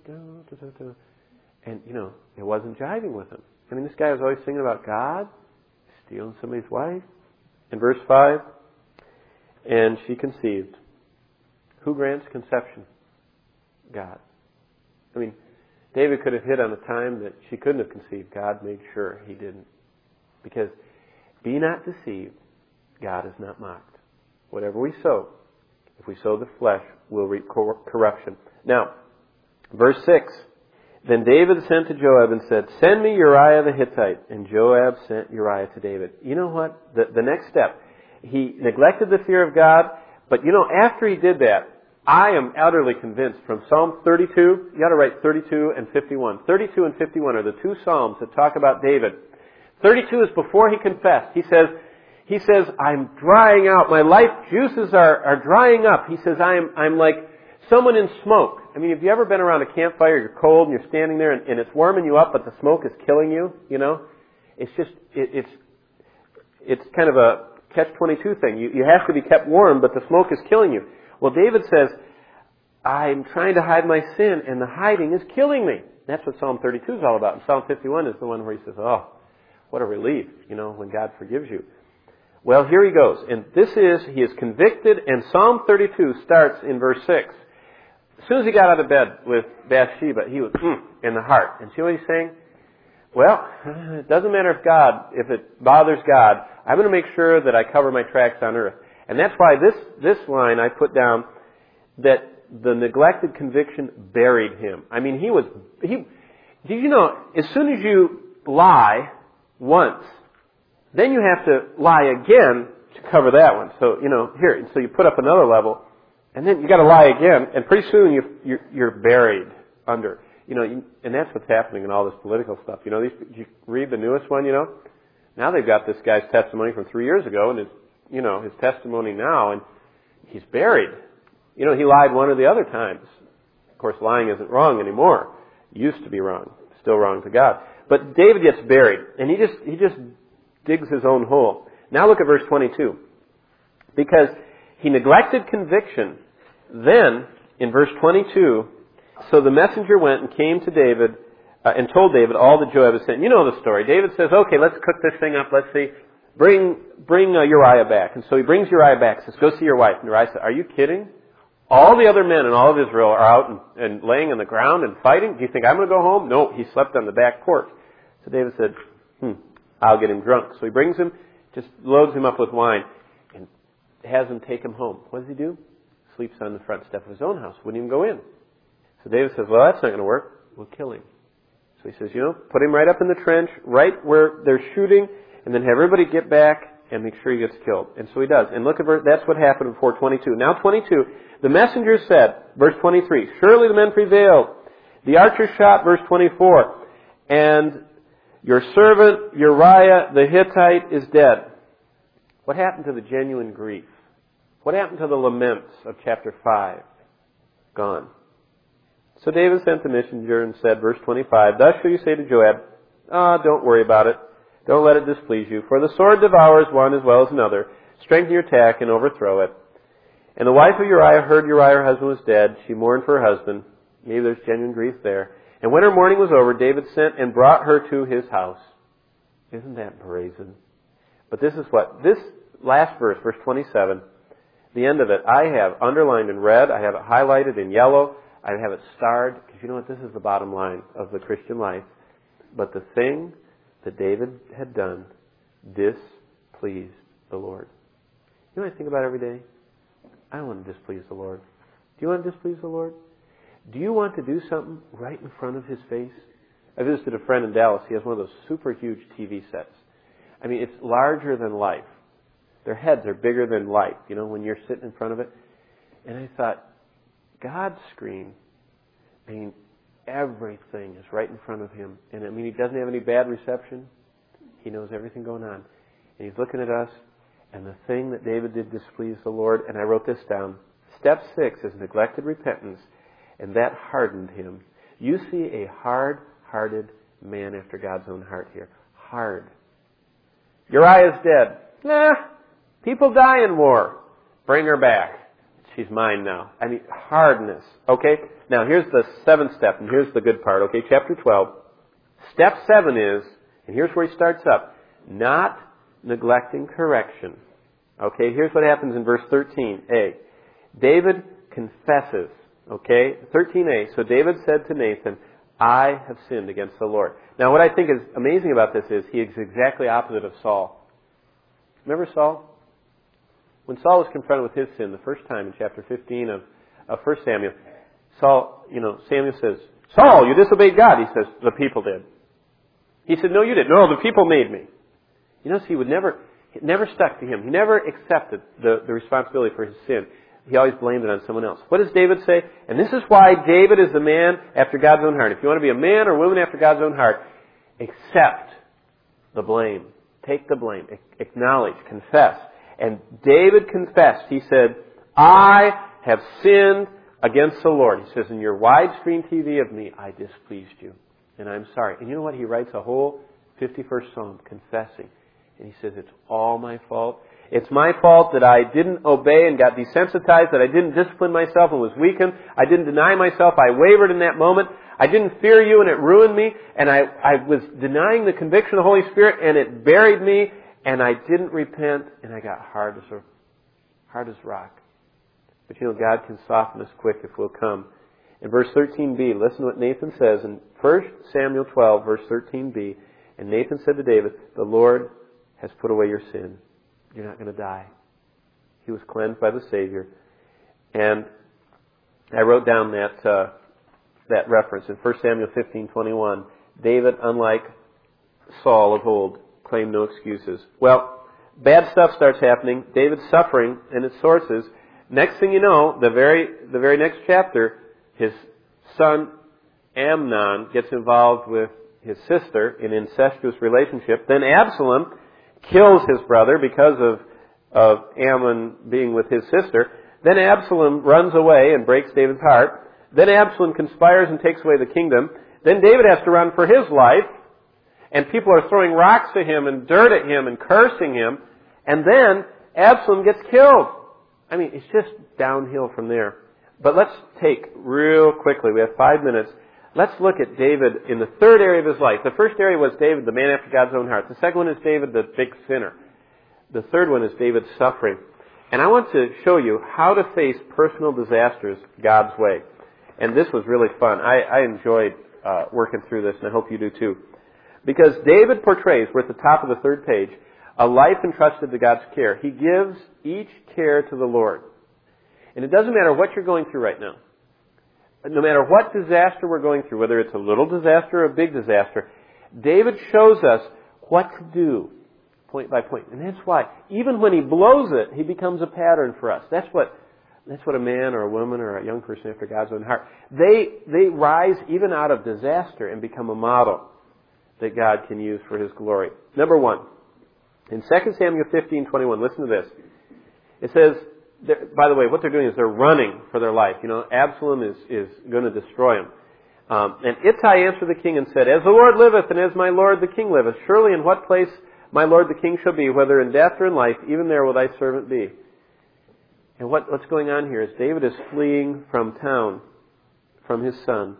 Speaker 1: And, it wasn't jiving with him. This guy was always singing about God, stealing somebody's wife. In verse 5, and she conceived. Who grants conception? God. David could have hit on a time that she couldn't have conceived. God made sure he didn't. Because, be not deceived, God is not mocked. Whatever we sow, if we sow the flesh, we'll reap corruption. Now, verse 6. Then David sent to Joab and said, "Send me Uriah the Hittite." And Joab sent Uriah to David. You know what? The next step. He neglected the fear of God, but after he did that, I am utterly convinced from Psalm 32, you got to write 32 and 51. 32 and 51 are the 2 Psalms that talk about David. 32 is before he confessed. He says, "I'm drying out. My life juices are drying up." He says, I'm like someone in smoke. Have you ever been around a campfire, you're cold and you're standing there and it's warming you up, but the smoke is killing you, It's just, it's kind of a catch-22 thing. You have to be kept warm, but the smoke is killing you. Well, David says, "I'm trying to hide my sin, and the hiding is killing me." That's what Psalm 32 is all about. And Psalm 51 is the one where he says, "Oh, what a relief, when God forgives you." Well, here he goes. And he is convicted, and Psalm 32 starts in verse 6. As soon as he got out of bed with Bathsheba, he was in the heart. And see what he's saying? Well, it doesn't matter if it bothers God. I'm going to make sure that I cover my tracks on earth. And that's why this line I put down, that the neglected conviction buried him. Did you know, as soon as you lie once, then you have to lie again to cover that one. So, so you put up another level, and then you got to lie again, and pretty soon you're buried under. And that's what's happening in all this political stuff. Did you read the newest one, Now they've got this guy's testimony from 3 years ago, and his testimony now, and he's buried. He lied one or the other times. Of course, lying isn't wrong anymore. It used to be wrong. Still wrong to God. But David gets buried, and he just digs his own hole. Now look at verse 22. Because he neglected conviction, then, in verse 22, so the messenger went and came to David and told David all that Joab had said. You know the story. David says, okay, let's cook this thing up. Let's see. Bring Uriah back. And so he brings Uriah back. Says, go see your wife. And Uriah said, are you kidding? All the other men in all of Israel are out and laying on the ground and fighting. Do you think I'm going to go home? No, he slept on the back porch. So David said, I'll get him drunk. So he brings him, just loads him up with wine, and has him take him home. What does he do? Sleeps on the front step of his own house. Wouldn't even go in. So David says, well, that's not going to work. We'll kill him. So he says, put him right up in the trench, right where they're shooting, and then have everybody get back and make sure he gets killed. And so he does. And look at that's what happened before 22. Now 22, the messenger said, verse 23, surely the men prevailed. The archer shot, verse 24, and your servant Uriah the Hittite is dead. What happened to the genuine grief? What happened to the laments of chapter 5? Gone. So David sent the messenger and said, verse 25, thus shall you say to Joab, don't worry about it. Don't let it displease you. For the sword devours one as well as another. Strengthen your attack and overthrow it. And the wife of Uriah heard Uriah, her husband, was dead. She mourned for her husband. Maybe there's genuine grief there. And when her mourning was over, David sent and brought her to his house. Isn't that brazen? But this last verse, verse 27, the end of it, I have underlined in red. I have it highlighted in yellow. I have it starred, because you know what? This is the bottom line of the Christian life. But the thing that David had done displeased the Lord. You know what I think about every day? I don't want to displease the Lord. Do you want to displease the Lord? Do you want to do something right in front of His face? I visited a friend in Dallas. He has one of those super huge TV sets. I mean, it's larger than life. Their heads are bigger than life, when you're sitting in front of it. And I thought, God's screen, everything is right in front of Him. And He doesn't have any bad reception. He knows everything going on. And He's looking at us, and the thing that David did displeased the Lord, and I wrote this down. Step 6 is neglected repentance, and that hardened him. You see a hard-hearted man after God's own heart here. Hard. Uriah's dead. People die in war. Bring her back. She's mine now. Hardness. Okay? Now, here's the 7th step, and here's the good part. Okay, chapter 12. Step 7 is, and here's where he starts up, not neglecting correction. Okay, here's what happens in verse 13a. David confesses. Okay, 13a. So David said to Nathan, I have sinned against the Lord. Now, what I think is amazing about this is he is exactly opposite of Saul. Remember Saul? When Saul was confronted with his sin the first time in chapter 15 of 1 Samuel, Samuel says, Saul, you disobeyed God. He says, the people did. He said, no, you didn't. No, the people made me. He would it never stuck to him. He never accepted the responsibility for his sin. He always blamed it on someone else. What does David say? And this is why David is the man after God's own heart. If you want to be a man or woman after God's own heart, accept the blame. Take the blame. Acknowledge. Confess. And David confessed. He said, I have sinned against the Lord. He says, in your widescreen TV of me, I displeased you. And I'm sorry. And you know what? He writes a whole 51st Psalm confessing. And he says, it's all my fault. It's my fault that I didn't obey and got desensitized, that I didn't discipline myself and was weakened. I didn't deny myself. I wavered in that moment. I didn't fear you and it ruined me. And I was denying the conviction of the Holy Spirit and it buried me. And I didn't repent and I got hard as rock. But God can soften us quick if we'll come. In verse 13b, listen to what Nathan says in 1 Samuel 12, verse 13b. And Nathan said to David, the Lord has put away your sin. You're not going to die. He was cleansed by the Savior. And I wrote down that reference in 1 Samuel 15:21. David, unlike Saul of old, claimed no excuses. Well, bad stuff starts happening. David's suffering, and its sources. Next thing you know, the very next chapter, his son Amnon gets involved with his sister in an incestuous relationship. Then Absalom kills his brother because of Ammon being with his sister. Then Absalom runs away and breaks David's heart. Then Absalom conspires and takes away the kingdom. Then David has to run for his life. and people are throwing rocks at him and dirt at him and cursing him, and then Absalom gets killed. I mean, it's just downhill from there. But let's take real quickly, we have 5 minutes, let's look at David in the third area of his life. The first area was David, the man after God's own heart. The second one is David, the big sinner. The third one is David's suffering. And I want to show you how to face personal disasters God's way. And this was really fun. I enjoyed working through this, and I hope you do too. Because David portrays, we're at the top of the third page, a life entrusted to God's care. He gives each care to the Lord. And it doesn't matter what you're going through right now. No matter what disaster we're going through, whether it's a little disaster or a big disaster, David shows us what to do, point by point. And that's why, even when he blows it, he becomes a pattern for us. That's what a man or a woman or a young person after God's own heart, they rise even out of disaster and become a model that God can use for His glory. Number one, in 2 Samuel 15:21, listen to this. It says, by the way, what they're doing is they're running for their life. You know, Absalom is going to destroy him. And Ittai answered the king and said, As the Lord liveth, and as my lord the king liveth, surely in what place my lord the king shall be, whether in death or in life, even there will thy servant be. And what's going on here is David is fleeing from town, from his son.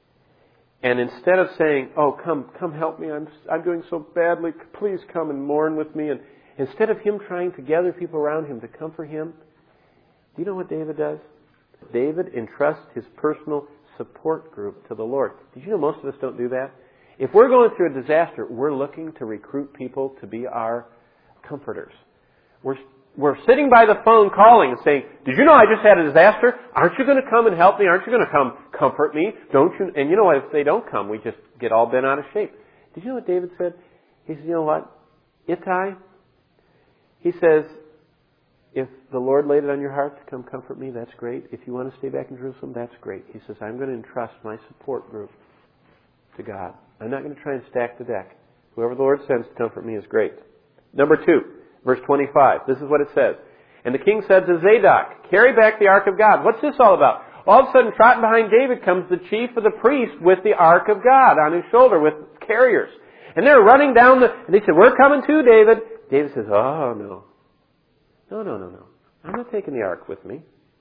Speaker 1: And instead of saying, oh, come help me, I'm doing so badly, please come and mourn with me. And instead of him trying to gather people around him to comfort him, do you know what David does? David entrusts his personal support group to the Lord. Did you know most of us don't do that? If we're going through a disaster, we're looking to recruit people to be our comforters. We're sitting by the phone calling and saying, did you know I just had a disaster? Aren't you going to come and help me? Aren't you going to come comfort me? Don't you? And you know what? If they don't come, we just get all bent out of shape. Did you know what David said? He said, you know what? Ittai, he says, if the Lord laid it on your heart to come comfort me, that's great. If you want to stay back in Jerusalem, that's great. He says, I'm going to entrust my support group to God. I'm not going to try and stack the deck. Whoever the Lord sends to comfort me is great. Number 2, verse 25. This is what it says. And the king said to Zadok, carry back the ark of God. What's this all about? All of a sudden, trotting behind David comes the chief of the priests with the ark of God on his shoulder with carriers. And they're running down and they said, we're coming too, David. David says, oh, no. No. I'm not taking the ark with me.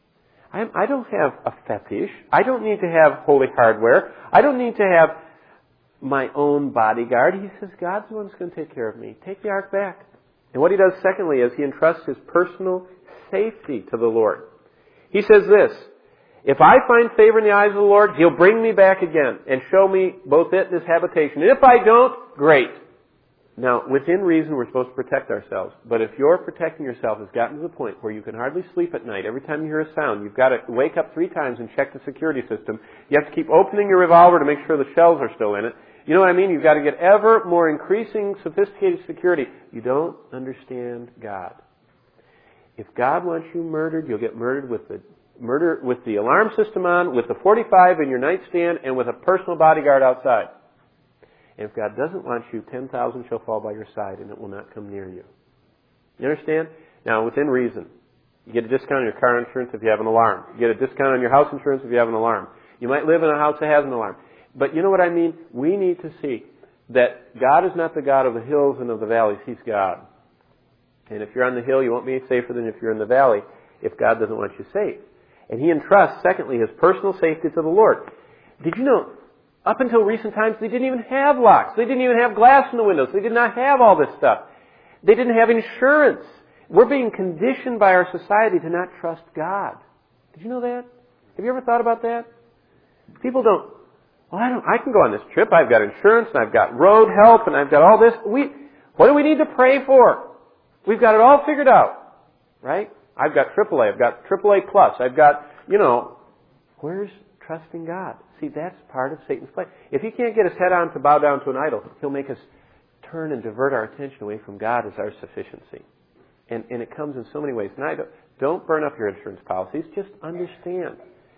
Speaker 1: I don't have a fetish. I don't need to have holy hardware. I don't need to have my own bodyguard. He says, God's the one who's going to take care of me. Take the ark back. And what he does secondly is he entrusts his personal safety to the Lord. He says this, if I find favor in the eyes of the Lord, He'll bring me back again and show me both it and His habitation. And if I don't, great. Now, within reason, we're supposed to protect ourselves. But if your protecting yourself has gotten to the point where you can hardly sleep at night, every time you hear a sound, you've got to wake up 3 times and check the security system. You have to keep opening your revolver to make sure the shells are still in it. You know what I mean? You've got to get ever more increasing sophisticated security. You don't understand God. If God wants you murdered, you'll get murdered with the alarm system on, with the 45 in your nightstand, and with a personal bodyguard outside. And if God doesn't want you, 10,000 shall fall by your side, and it will not come near you. You understand? Now, within reason. You get a discount on your car insurance if you have an alarm. You get a discount on your house insurance if you have an alarm. You might live in a house that has an alarm. But you know what I mean? We need to see that God is not the God of the hills and of the valleys. He's God. And if you're on the hill, you won't be safer than if you're in the valley if God doesn't want you safe. And he entrusts, secondly, his personal safety to the Lord. Did you know, up until recent times, they didn't even have locks. They didn't even have glass in the windows. They did not have all this stuff. They didn't have insurance. We're being conditioned by our society to not trust God. Did you know that? Have you ever thought about that? People don't, I can go on this trip. I've got insurance, and I've got road help, and I've got all this. What do we need to pray for? We've got it all figured out, right? I've got AAA. I've got AAA Plus. I've got, where's trusting God? See, that's part of Satan's play. If he can't get his head on to bow down to an idol, he'll make us turn and divert our attention away from God as our sufficiency. And it comes in so many ways. And don't burn up your insurance policies. Just understand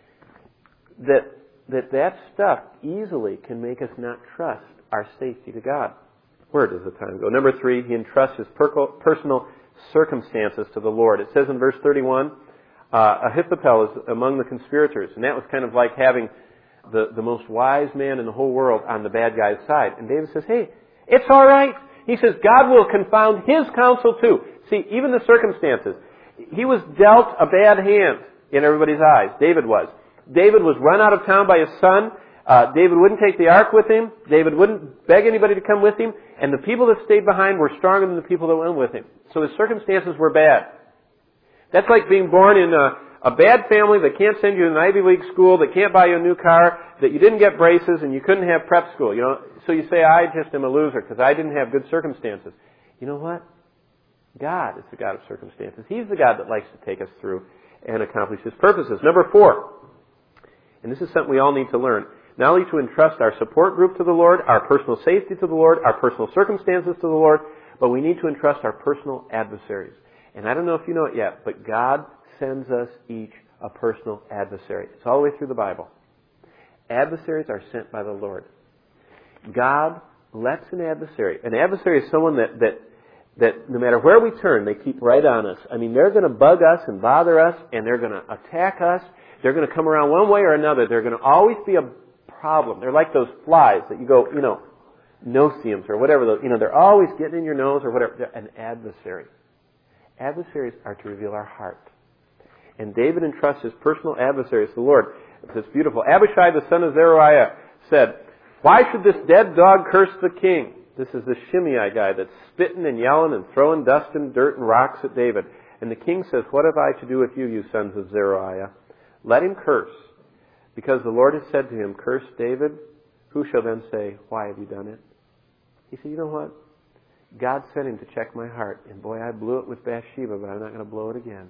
Speaker 1: that stuff easily can make us not trust our safety to God. Where does the time go? Number 3, he entrusts his personal circumstances to the Lord. It says in verse 31, Ahithophel is among the conspirators. And that was kind of like having the most wise man in the whole world on the bad guy's side. And David says, hey, It's all right. He says God will confound his counsel too. See, even the circumstances. He was dealt a bad hand in everybody's eyes. David was. David was run out of town by his son. David wouldn't take the ark with him. David wouldn't beg anybody to come with him. And the people that stayed behind were stronger than the people that went with him. So his circumstances were bad. That's like being born in a bad family that can't send you to an Ivy League school, that can't buy you a new car, that you didn't get braces, and you couldn't have prep school. So you say, I just am a loser because I didn't have good circumstances. You know what? God is the God of circumstances. He's the God that likes to take us through and accomplish His purposes. Number 4, and this is something we all need to learn, not only to entrust our support group to the Lord, our personal safety to the Lord, our personal circumstances to the Lord, but we need to entrust our personal adversaries. And I don't know if you know it yet, but God sends us each a personal adversary. It's all the way through the Bible. Adversaries are sent by the Lord. God lets an adversary. An adversary is someone that no matter where we turn, they keep right on us. I mean, they're going to bug us and bother us, and they're going to attack us. They're going to come around one way or another. They're going to always be a problem. They're like those flies that you go, no-see-ums or whatever. They're always getting in your nose or whatever. They're an adversary. Adversaries are to reveal our heart. And David entrusts his personal adversaries to the Lord. It's beautiful. Abishai, the son of Zeruiah, said, "Why should this dead dog curse the king?" This is the Shimei guy that's spitting and yelling and throwing dust and dirt and rocks at David. And the king says, "What have I to do with you, you sons of Zeruiah? Let him curse. Because the Lord has said to him, curse David. Who shall then say, why have you done it?" He said, you know what? God sent him to check my heart. And boy, I blew it with Bathsheba, but I'm not going to blow it again.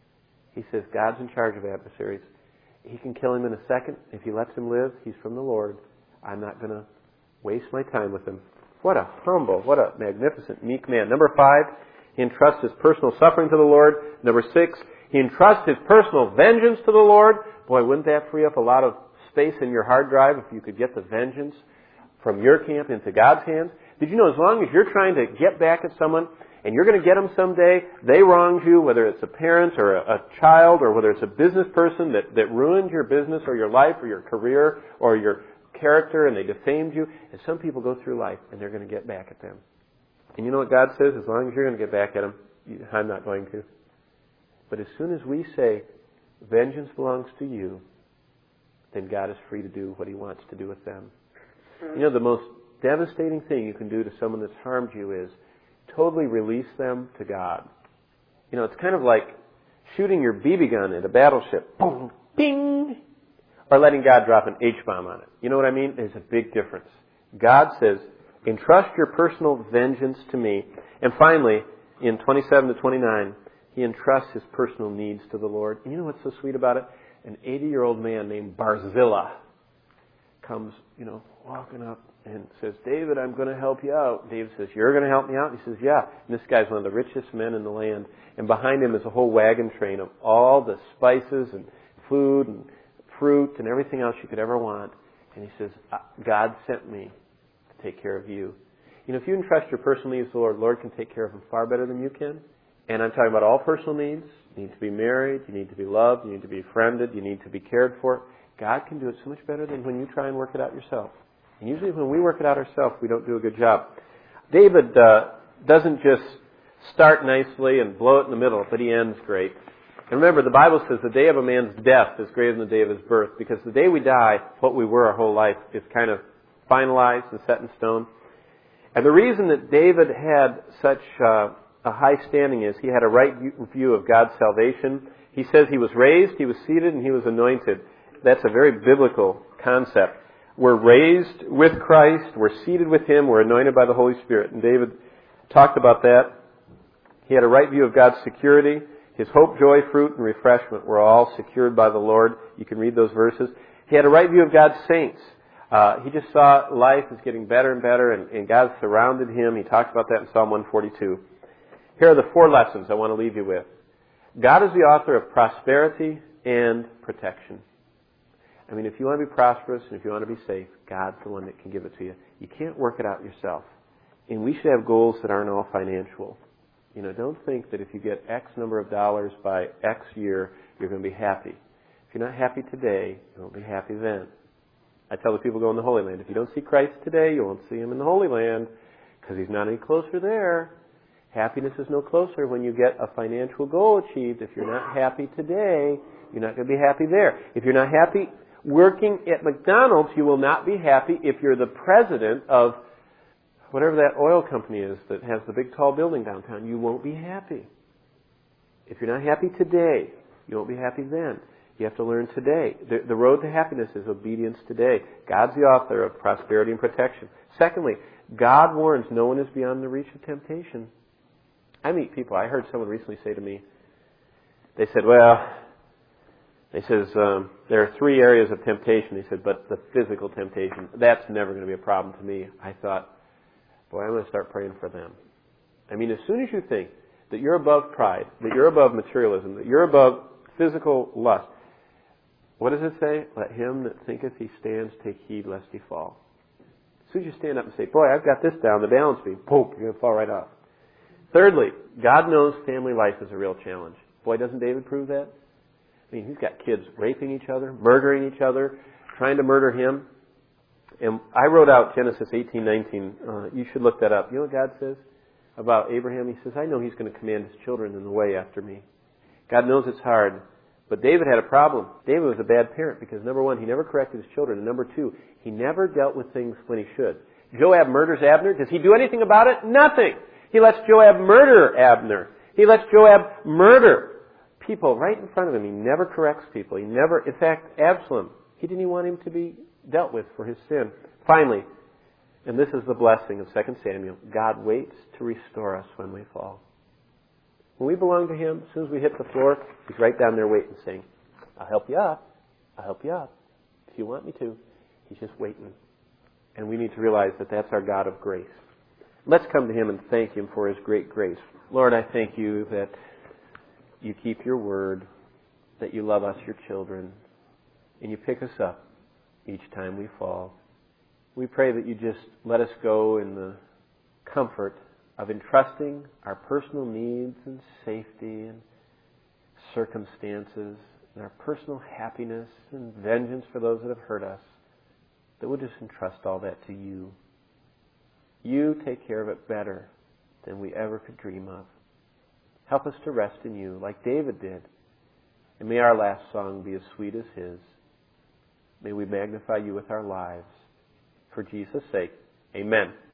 Speaker 1: He says, God's in charge of adversaries. He can kill him in a second. If he lets him live, he's from the Lord. I'm not going to waste my time with him. What a humble, what a magnificent, meek man. Number 5, he entrusts his personal suffering to the Lord. Number 6, he entrusts his personal vengeance to the Lord. Boy, wouldn't that free up a lot of space in your hard drive if you could get the vengeance from your camp into God's hands? Did you know as long as you're trying to get back at someone, and you're going to get them someday, they wronged you, whether it's a parent or a child, or whether it's a business person that ruined your business or your life or your career or your character, and they defamed you, and some people go through life and they're going to get back at them. And you know what God says? As long as you're going to get back at them, I'm not going to. But as soon as we say, vengeance belongs to you, then God is free to do what He wants to do with them. The most devastating thing you can do to someone that's harmed you is totally release them to God. It's kind of like shooting your BB gun at a battleship. Boom, bing! Or letting God drop an H-bomb on it. You know what I mean? There's a big difference. God says, entrust your personal vengeance to me. And finally, in 27 to 29, he entrusts his personal needs to the Lord. And you know what's so sweet about it? An 80-year-old man named Barzillai comes, walking up and says, David, I'm going to help you out. David says, you're going to help me out? He says, yeah. And this guy's one of the richest men in the land. And behind him is a whole wagon train of all the spices and food and fruit and everything else you could ever want. And he says, God sent me to take care of you. If you entrust your personal needs to the Lord can take care of them far better than you can. And I'm talking about all personal needs. You need to be married. You need to be loved. You need to be friended. You need to be cared for. God can do it so much better than when you try and work it out yourself. And usually when we work it out ourselves, we don't do a good job. David doesn't just start nicely and blow it in the middle, but he ends great. And remember, the Bible says the day of a man's death is greater than the day of his birth, because the day we die, what we were our whole life is kind of finalized and set in stone. And the reason that David had such a high standing is he had a right view of God's salvation. He says he was raised, he was seated, and he was anointed. That's a very biblical concept. We're raised with Christ, we're seated with Him, we're anointed by the Holy Spirit. And David talked about that. He had a right view of God's security. His hope, joy, fruit, and refreshment were all secured by the Lord. You can read those verses. He had a right view of God's saints. He just saw life is getting better and better, and God surrounded him. He talked about that in Psalm 142. Here are the 4 lessons I want to leave you with. God is the author of prosperity and protection. If you want to be prosperous and if you want to be safe, God's the one that can give it to you. You can't work it out yourself. And we should have goals that aren't all financial. Don't think that if you get X number of dollars by X year, you're going to be happy. If you're not happy today, you won't be happy then. I tell the people go in the Holy Land, if you don't see Christ today, you won't see Him in the Holy Land. because He's not any closer there. Happiness is no closer when you get a financial goal achieved. If you're not happy today, you're not going to be happy there. If you're not happy working at McDonald's, you will not be happy if you're the president of whatever that oil company is that has the big tall building downtown. You won't be happy. If you're not happy today, you won't be happy then. You have to learn today. The road to happiness is obedience today. God's the author of prosperity and protection. Secondly, God warns no one is beyond the reach of temptation. I meet people. I heard someone recently say to me, they said, there are 3 areas of temptation. They said, but the physical temptation, that's never going to be a problem to me. I thought, boy, I'm going to start praying for them. I mean, as soon as you think that you're above pride, that you're above materialism, that you're above physical lust, what does it say? Let him that thinketh he stands take heed lest he fall. As soon as you stand up and say, boy, I've got this down, the balance beam, boom, you're going to fall right off. Thirdly, God knows family life is a real challenge. Boy, doesn't David prove that? I mean, he's got kids raping each other, murdering each other, trying to murder him. And I wrote out Genesis 18:19. You should look that up. You know what God says about Abraham? He says, I know he's going to command his children in the way after me. God knows it's hard. But David had a problem. David was a bad parent because, number one, he never corrected his children. And number two, he never dealt with things when he should. Joab murders Abner. Does he do anything about it? Nothing. He lets Joab murder Abner. He lets Joab murder people right in front of him. He never corrects people. In fact, Absalom, he didn't even want him to be dealt with for his sin. Finally, and this is the blessing of 2 Samuel, God waits to restore us when we fall. When we belong to Him, as soon as we hit the floor, He's right down there waiting, saying, I'll help you up. I'll help you up. If you want me to. He's just waiting. And we need to realize that that's our God of grace. Let's come to Him and thank Him for His great grace. Lord, I thank You that You keep Your word, that You love us, Your children, and You pick us up each time we fall. We pray that You just let us go in the comfort of entrusting our personal needs and safety and circumstances and our personal happiness and vengeance for those that have hurt us, that we'll just entrust all that to You. You take care of it better than we ever could dream of. Help us to rest in You like David did. And may our last song be as sweet as his. May we magnify You with our lives. For Jesus' sake, amen.